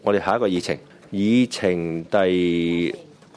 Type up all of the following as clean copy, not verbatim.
我哋下一個議程第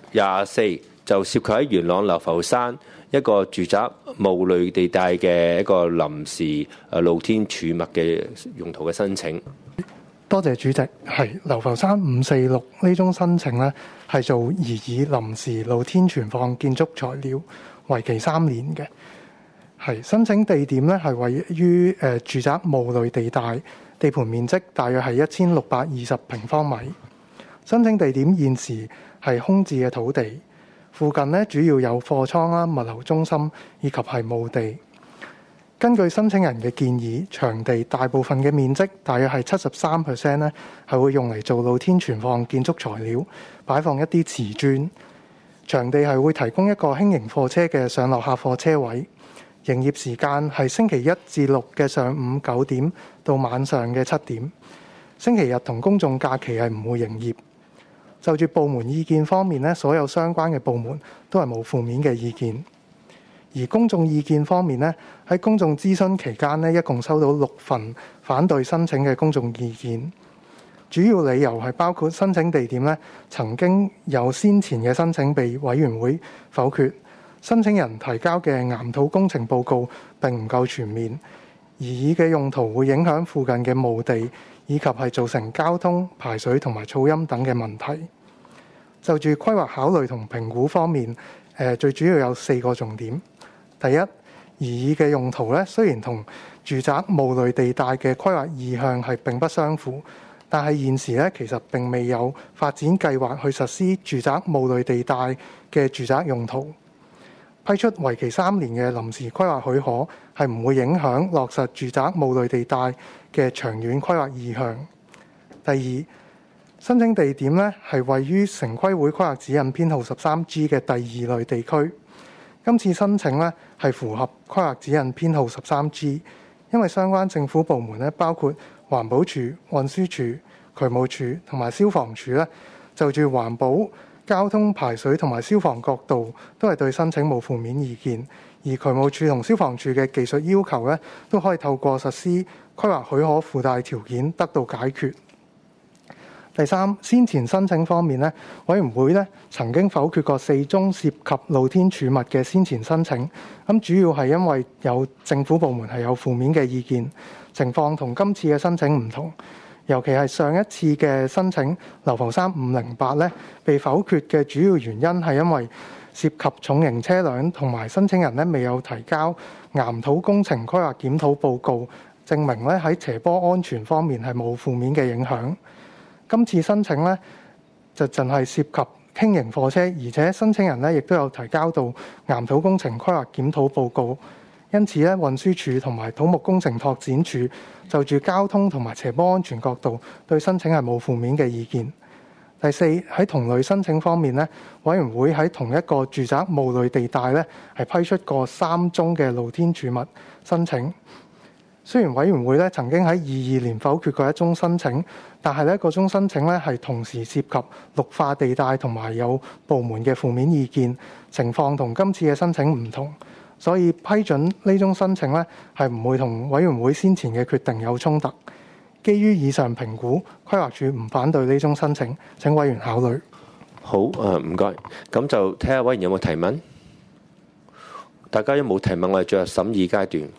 24就涉及喺元朗流浮山一個住宅務類地帶嘅一個臨時露天儲物嘅用途嘅申請。 多謝主席。係流浮山546呢宗申請呢，係做擬議臨時露天存放建築材料，為期3年嘅。係申請地點呢，係位於住宅務類地帶，地盤面積大約係1620平方米。申請地點現時係空置嘅土地，附近呢主要有貨倉啦、物流中心以及係墓地。根據申請人嘅建議，場地大部分嘅面積大約係73%呢，係會用嚟做露天存放建築材料，擺放一啲瓷磚。場地係會提供一個輕型貨車嘅上落客貨車位。營業時間係星期1至6嘅上午9點到晚上嘅7點。星期日同公眾假期係唔會營業。就住部門意見方面呢，所有相關嘅部門都係冇負面嘅意見。而公眾意見方面呢，喺公眾諮詢期間呢，一共收到6份反對申請嘅公眾意見。主要理由係包括申請地點呢曾經有先前嘅申請被委員會否決，申請人提交嘅岩土工程報告並唔夠全面，擬議嘅用途會影響附近嘅墓地，以及係造成交通、排水同埋噪音等嘅問題。就住規劃考慮同評估方面，最主要有4個重點。第一，擬議嘅用途咧，雖然同住宅務類地帶嘅規劃意向係並不相符，但係現時咧其實並未有發展計劃去實施住宅務類地帶嘅住宅用途。批出為期3年嘅臨時規劃許可係唔會影響落實住宅務類地帶嘅長遠規劃意向。第二，申請地點咧係位於城規會規劃指引編號13G 嘅第2類地區。今次申請咧係符合規劃指引編號13G， 因為相關政府部門咧包括環保署、運輸署、渠務署同埋消防署咧，就住環保、交通、排水同埋消防角度都係對申請冇負面意見，而渠務署同消防處嘅技術要求咧都可以透過實施規劃許可附帶條件得到解決。第三，先前申請方面咧，委員會咧曾經否決過4宗涉及露天儲物嘅先前申請，咁主要係因為有政府部門係有負面嘅意見，情況同今次嘅申請唔同。尤其係上一次嘅申請流浮山508咧，被否決嘅主要原因係因為涉及重型車輛，同埋申請人咧未有提交岩土工程規劃檢討報告，證明咧喺斜坡安全方面係冇負面嘅影響。今次申請咧就淨係涉及輕型貨車，而且申請人咧亦都有提交到岩土工程規劃檢討報告，因此咧運輸署同埋土木工程拓展署就住交通同埋斜坡安全角度對申請係冇負面嘅意見。第四，喺同類申請方面咧，委員會喺同一個住宅務類地帶咧係批出過3宗嘅露天儲物申請。雖然委員會咧曾經喺22年否決過1宗申請，但係咧嗰宗申請咧係同時涉及綠化地帶同埋有部門嘅負面意見，情況同今次嘅申請唔同，所以批准呢宗申請咧係唔會同委員會先前嘅決定有衝突。基於以上評估，規劃署唔反對呢宗申請，請委員考慮。 好，唔該。咁就睇下委員有冇提問。大家有冇提問？我哋進入審議階段。